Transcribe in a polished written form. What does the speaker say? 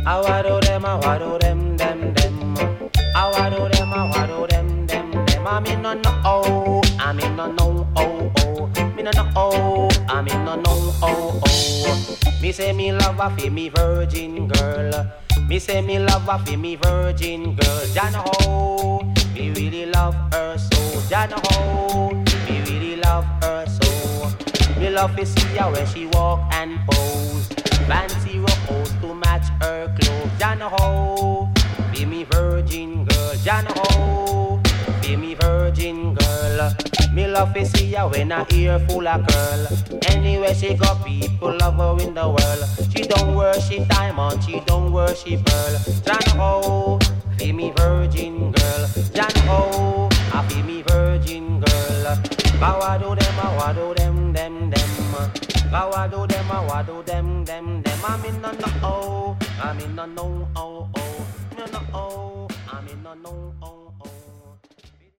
I wado them, them. I wado them, them. I mean no no oh, I mean no no oh oh. Me no no oh, I mean no no oh oh. Me say me love her for me virgin girl. Me say me love her for me virgin girl. Jana ho, me really love her so. Jana ho, me really love her so. Me love to see her when she walk and pose. Fancy rose to match her clothes. Jana ho, be me virgin girl. Jana ho, be me virgin girl. Me love to see her when her ear full of curl. Anywhere she go, people love her in the world. She don't worship diamond, she don't worship pearl. Jana ho, be me virgin girl. Jana ho, I be me virgin girl. Bawado them, them. Bawado them. I'm in no oh, I'm in no oh oh. No oh, I'm in no.